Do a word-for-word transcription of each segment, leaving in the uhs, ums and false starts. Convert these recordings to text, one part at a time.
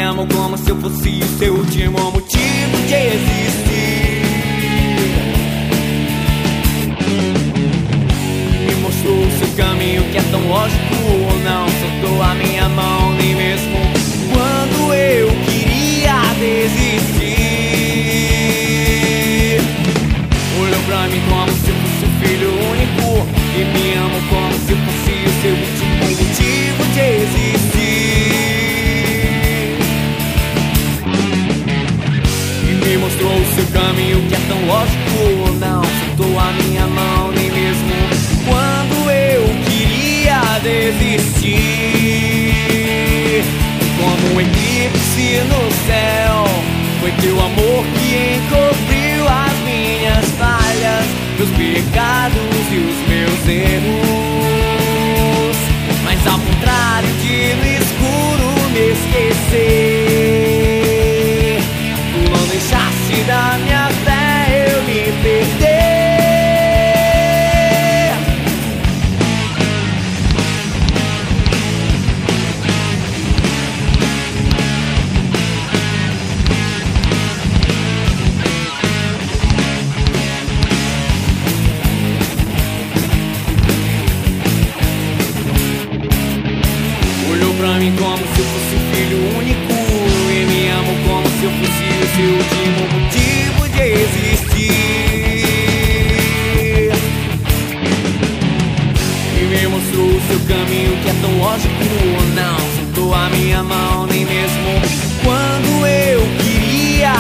amo como se eu fosse o seu último motivo de existir. Me mostrou o seu caminho que é tão lógico. Não soltou a minha mão nem mesmo quando eu queria desistir. Olhou pra mim como se eu fosse um filho único e me amo como se eu fosse o seu último motivo de existir. E me mostrou o seu caminho que é tão lógico. Não soltou a minha mão nem mesmo quando eu queria desistir. Como um eclipse no céu, foi teu amor que encobriu as minhas falhas, meus pecados e os meus erros. Mas ao contrário de no escuro me esquecer, tu não deixaste da minha fé eu me perder. Pra mim como se eu fosse um filho único e me amo como se eu fosse o seu último motivo de existir. E me mostrou o seu caminho que é tão lógico. Não soltou a minha mão nem mesmo quando eu queria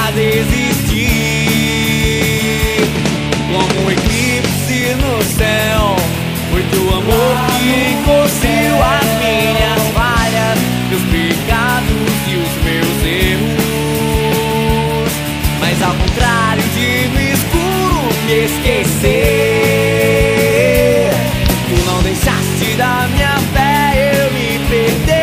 desistir. Como um eclipse no céu, foi teu amor que encobriu as minhas falhas, meus pecados e os meus erros. Mas ao contrário de no escuro me esquecer, tu não deixaste da minha fé eu me perder.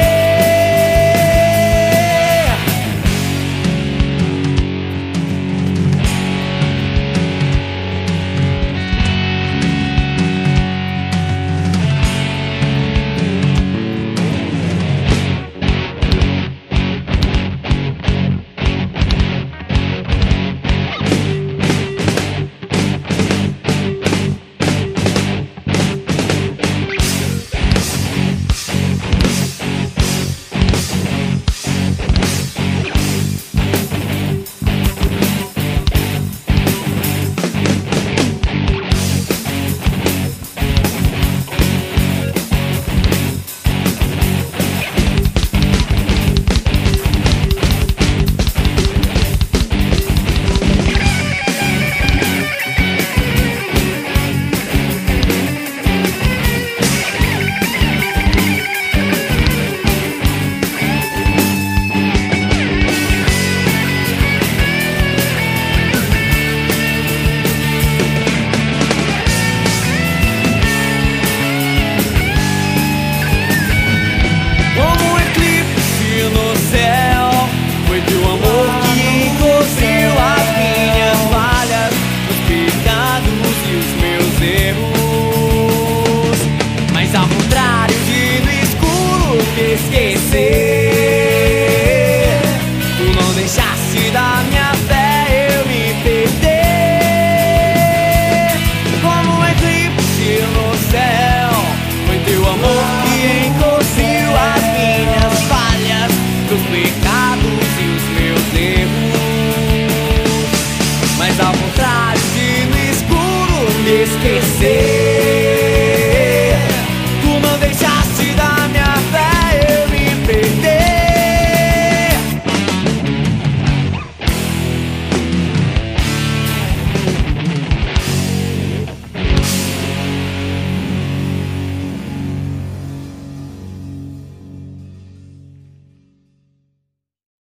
Esquecer, tu não deixaste da minha fé eu me perder. Como um eclipse no céu, foi teu amor que encobriu as minhas falhas, meus pecados e os meus erros. Mas ao contrário de no escuro me esquecer,